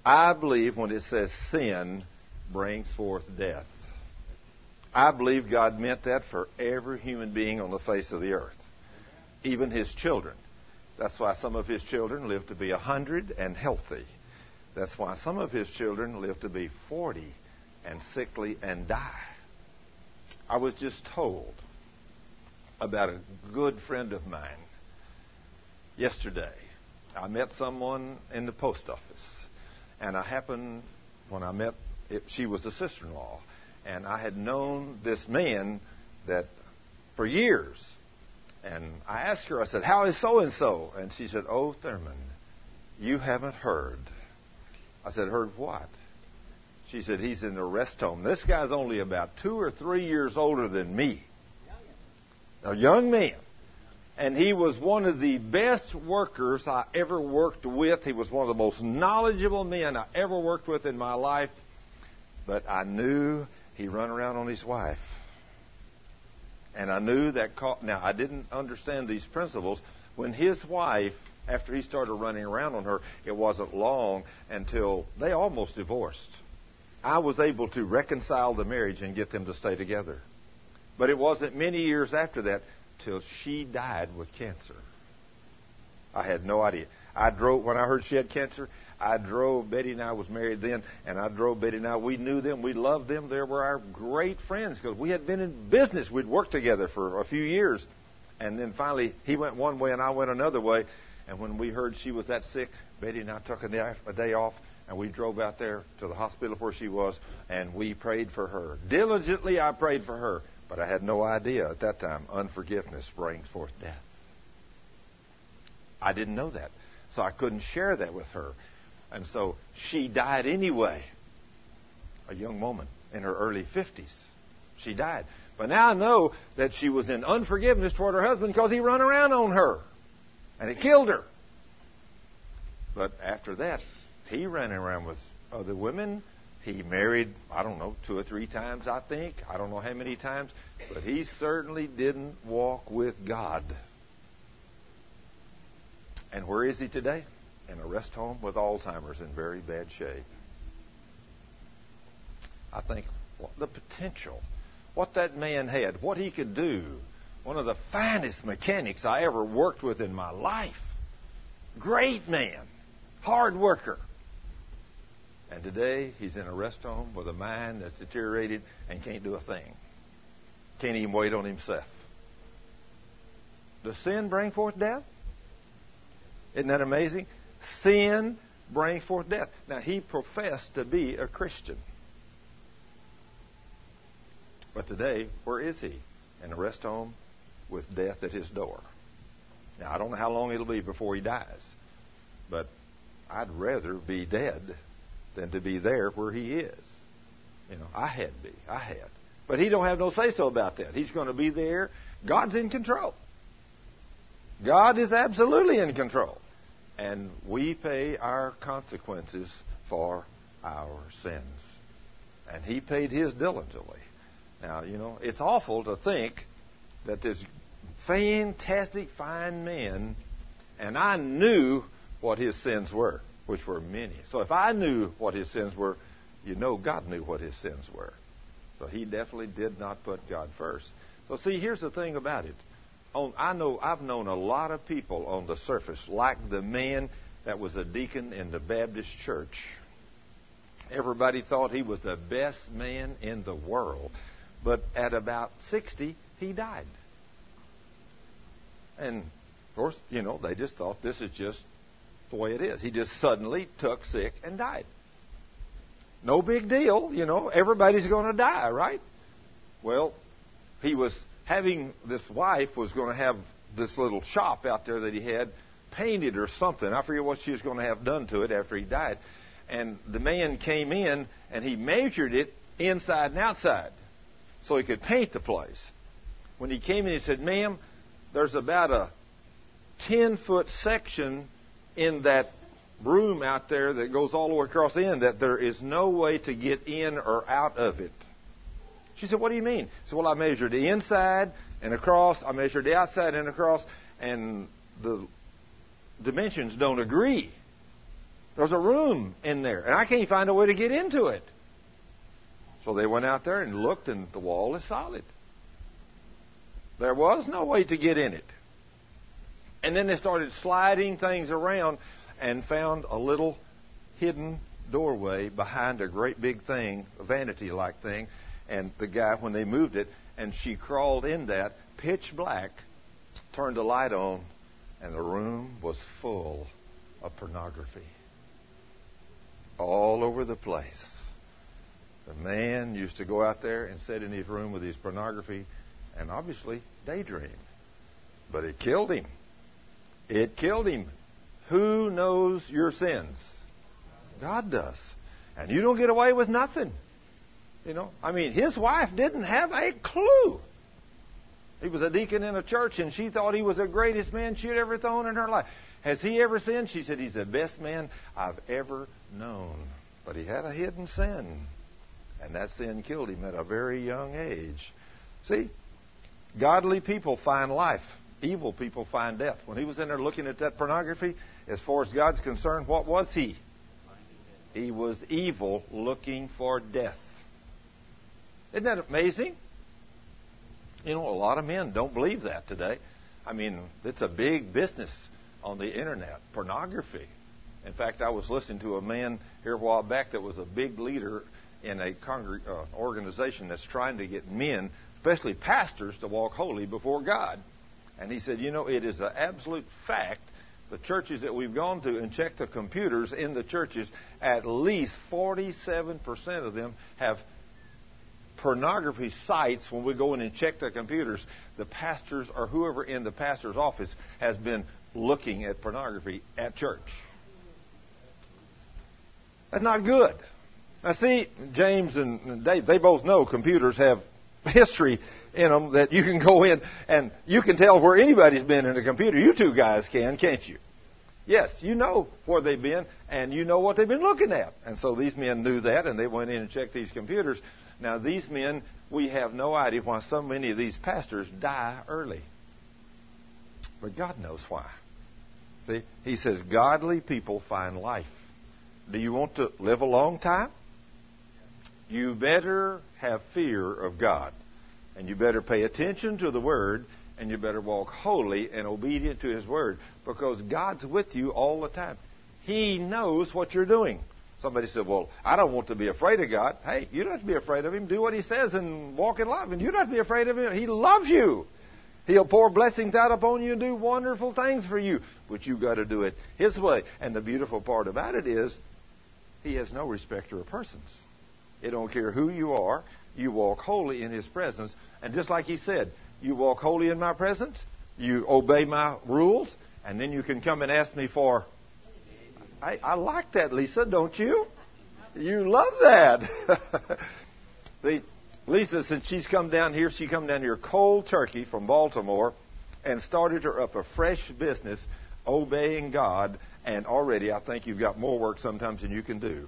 I believe when it says sin brings forth death, I believe God meant that for every human being on the face of the earth, even His children. That's why some of His children live to be 100 and healthy. That's why some of His children live to be 40 and sickly and die. I was just told about a good friend of mine yesterday. I met someone in the post office, and I happened, when I met, she was a sister-in-law, and I had known this man that for years. And I asked her, I said, how is so-and-so? And she said, oh, Thurman, you haven't heard. I said, heard what? She said, he's in the rest home. This guy's only about 2 or 3 years older than me. A young man. And he was one of the best workers I ever worked with. He was one of the most knowledgeable men I ever worked with in my life. But I knew he run around on his wife. And I knew that. Now, I didn't understand these principles. When his wife, after he started running around on her, it wasn't long until they almost divorced. I was able to reconcile the marriage and get them to stay together. But it wasn't many years after that till she died with cancer. I had no idea. When I heard she had cancer, I drove, Betty and I was married then, and I drove Betty and I. We knew them. We loved them. They were our great friends because we had been in business. We'd worked together for a few years. And then finally, he went one way and I went another way. And when we heard she was that sick, Betty and I took a day off, and we drove out there to the hospital where she was, and we prayed for her. Diligently, I prayed for her. But I had no idea at that time unforgiveness brings forth death. I didn't know that. So I couldn't share that with her. And so she died anyway. A young woman in her early 50s. She died. But now I know that she was in unforgiveness toward her husband because he ran around on her. And it killed her. But after that, he ran around with other women. He married, 2 or 3 times, I think. I don't know how many times. But he certainly didn't walk with God. And where is he today? In a rest home with Alzheimer's in very bad shape. I think the potential, what that man had, what he could do. One of the finest mechanics I ever worked with in my life. Great man. Hard worker. And today, he's in a rest home with a mind that's deteriorated and can't do a thing. Can't even wait on himself. Does sin bring forth death? Isn't that amazing? Sin brings forth death. Now, he professed to be a Christian. But today, where is he? In a rest home with death at his door. Now, I don't know how long it'll be before he dies. But I'd rather be dead than to be there where he is. I had. But he don't have no say-so about that. He's going to be there. God's in control. God is absolutely in control. And we pay our consequences for our sins. And he paid his diligently. Now, it's awful to think that this fantastic, fine man, and I knew what his sins were, which were many. So if I knew what his sins were, God knew what his sins were. So he definitely did not put God first. So see, here's the thing about it. I've known a lot of people on the surface, like the man that was a deacon in the Baptist church. Everybody thought he was the best man in the world. But at about 60, he died. And, of course, they just thought this is just the way it is. He just suddenly took sick and died. No big deal, everybody's going to die, right? Well, this wife was going to have this little shop out there that he had painted or something. I forget what she was going to have done to it after he died. And the man came in and he measured it inside and outside so he could paint the place. When he came in, he said, ma'am, there's about a 10-foot section in that room out there that goes all the way across the end that there is no way to get in or out of it. She said, what do you mean? He said, well, I measured the inside and across. I measured the outside and across. And the dimensions don't agree. There's a room in there, and I can't find a way to get into it. So they went out there and looked, and the wall is solid. There was no way to get in it. And then they started sliding things around and found a little hidden doorway behind a great big thing, a vanity-like thing. And the guy, when they moved it, and she crawled in that, pitch black, turned the light on, and the room was full of pornography. All over the place. The man used to go out there and sit in his room with his pornography and obviously daydream. But it killed him. It killed him. Who knows your sins? God does. And you don't get away with nothing. You know, I mean, his wife didn't have a clue. He was a deacon in a church, and she thought he was the greatest man she'd ever known in her life. Has he ever sinned? She said, he's the best man I've ever known. But he had a hidden sin. And that sin killed him at a very young age. See, godly people find life. Evil people find death. When he was in there looking at that pornography, as far as God's concerned, what was he? He was evil, looking for death. Isn't that amazing? You know, a lot of men don't believe that today. I mean, it's a big business on the internet, pornography. In fact, I was listening to a man here a while back that was a big leader in a organization that's trying to get men, especially pastors, to walk holy before God. And he said, you know, it is an absolute fact, the churches that we've gone to and checked the computers in the churches, at least 47% of them have pornography sites. When we go in and check the computers, the pastors or whoever in the pastor's office has been looking at pornography at church. That's not good. Now see, James and Dave, they both know computers have history in them that you can go in and you can tell where anybody's been in a computer. You two guys can, can't you? Yes, you know where they've been and you know what they've been looking at. And so these men knew that and they went in and checked these computers. Now these men, we have no idea why so many of these pastors die early. But God knows why. See, he says, godly people find life. Do you want to live a long time? You better have fear of God. And you better pay attention to the Word. And you better walk holy and obedient to His Word. Because God's with you all the time. He knows what you're doing. Somebody said, well, I don't want to be afraid of God. Hey, you don't have to be afraid of Him. Do what He says and walk in love. And you don't have to be afraid of Him. He loves you. He'll pour blessings out upon you and do wonderful things for you. But you've got to do it His way. And the beautiful part about it is, He has no respecter of persons. It don't care who you are. You walk holy in His presence. And just like He said, you walk holy in my presence, you obey my rules, and then you can come and ask me for... I like that, Lisa, don't you? You love that. Lisa, since she's come down here, she come down here cold turkey from Baltimore and started her up a fresh business obeying God. And already I think you've got more work sometimes than you can do.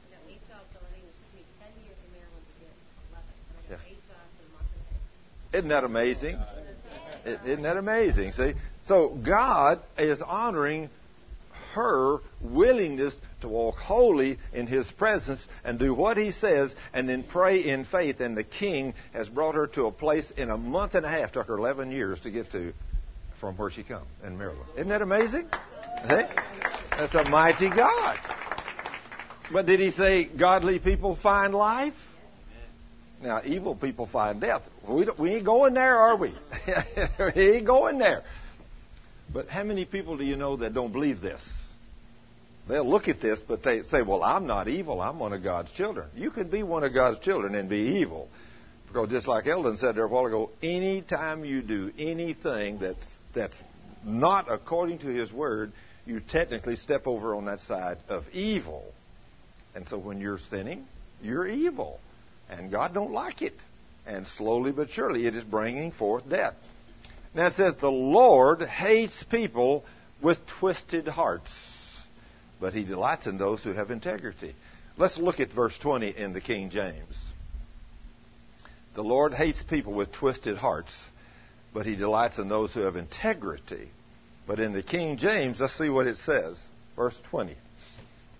Yeah. Isn't that amazing? Isn't that amazing? See? So God is honoring her willingness to walk holy in His presence and do what He says and then pray in faith. And the King has brought her to a place in a month and a half. Took her 11 years to get to from where she comes in Maryland. Isn't that amazing? See? That's a mighty God. But did He say godly people find life? Now, evil people find death. We ain't going there, are we? We ain't going there. But how many people do you know that don't believe this? They'll look at this, but they say, well, I'm not evil. I'm one of God's children. You can be one of God's children and be evil. Because just like Eldon said there a while ago, any time you do anything that's not according to His Word, you technically step over on that side of evil. And so when you're sinning, you're evil. And God don't like it. And slowly but surely it is bringing forth death. Now it says, the Lord hates people with twisted hearts, but He delights in those who have integrity. Let's look at verse 20 in the King James. The Lord hates people with twisted hearts, but He delights in those who have integrity. But in the King James, let's see what it says. Verse 20.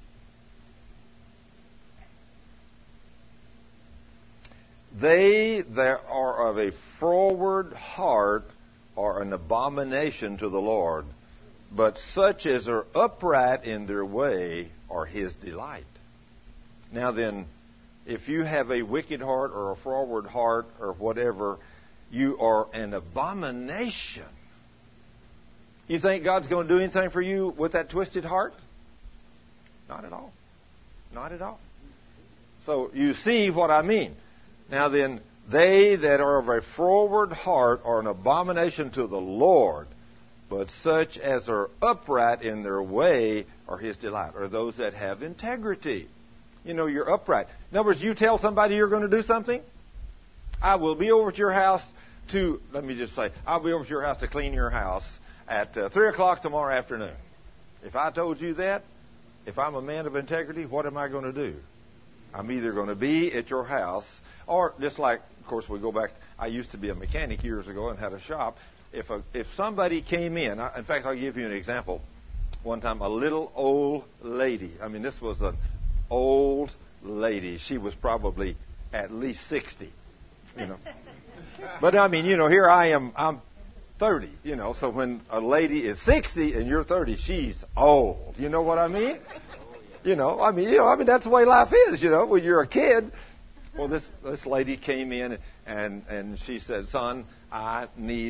They that are of a froward heart are an abomination to the Lord, but such as are upright in their way are His delight. Now then, if you have a wicked heart or a froward heart or whatever, you are an abomination. You think God's going to do anything for you with that twisted heart? Not at all. Not at all. So you see what I mean. Now then, they that are of a froward heart are an abomination to the Lord, but such as are upright in their way are His delight, or those that have integrity. You know, you're upright. In other words, you tell somebody you're going to do something, I will be over at your house to, let me just say, I'll be over at your house to clean your house at 3 o'clock tomorrow afternoon. If I told you that, if I'm a man of integrity, what am I going to do? I'm either going to be at your house, or just like, of course, we go back, I used to be a mechanic years ago and had a shop. If somebody came in, in fact, I'll give you an example. One time, a little old lady, I mean, this was an old lady. She was probably at least 60, you know. But I mean, you know, here I am, I'm 30, you know, so when a lady is 60 and you're 30, she's old. You know what I mean? You know, I mean, that's the way life is, you know, when you're a kid. Well, this lady came in and she said, "Son, my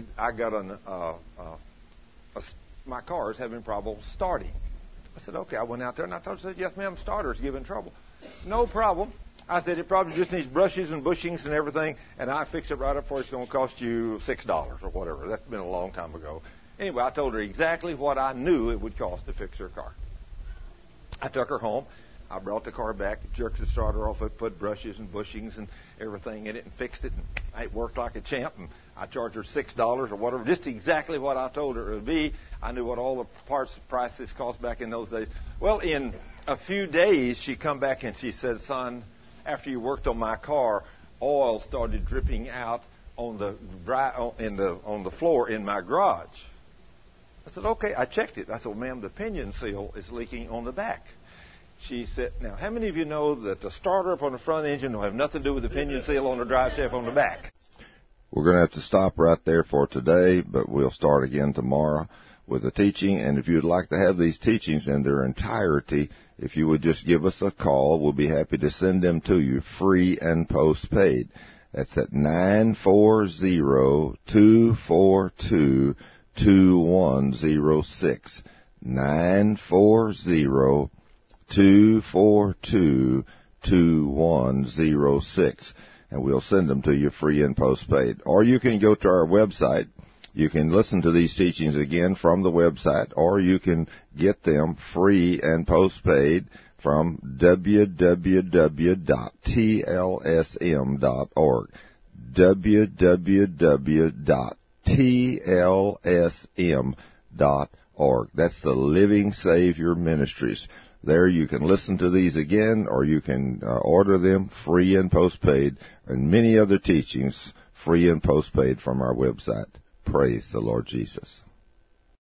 car is having trouble starting." I said, "Okay." I went out there and I told her, I said, "Yes, ma'am, starter's giving trouble." "No problem." I said, "It probably just needs brushes and bushings and everything, and I fix it right up for you. It's going to cost you $6 or whatever." That's been a long time ago. Anyway, I told her exactly what I knew it would cost to fix her car. I took her home. I brought the car back, jerked the starter off, put brushes and bushings and everything in it, and fixed it. And it worked like a champ. And I charged her $6 or whatever, just exactly what I told her it would be. I knew what all the parts prices cost back in those days. Well, in a few days, she come back and she said, "Son, after you worked on my car, oil started dripping out on the floor in my garage." I said, "Okay." I checked it. I said, "Well, ma'am, the pinion seal is leaking on the back." She said, "Now, how many of you know that the starter up on the front engine will have nothing to do with the pinion seal on the drive shaft on the back?" We're going to have to stop right there for today, but we'll start again tomorrow with the teaching. And if you'd like to have these teachings in their entirety, if you would just give us a call, we'll be happy to send them to you free and postpaid. That's at 940-242-2106. 940-242-2106. And we'll send them to you free and postpaid. Or you can go to our website. You can listen to these teachings again from the website, or you can get them free and postpaid from www.tlsm.org. www.tlsm.org. That's the Living Savior Ministries. There you can listen to these again, or you can order them free and postpaid, and many other teachings free and postpaid from our website. Praise the Lord Jesus.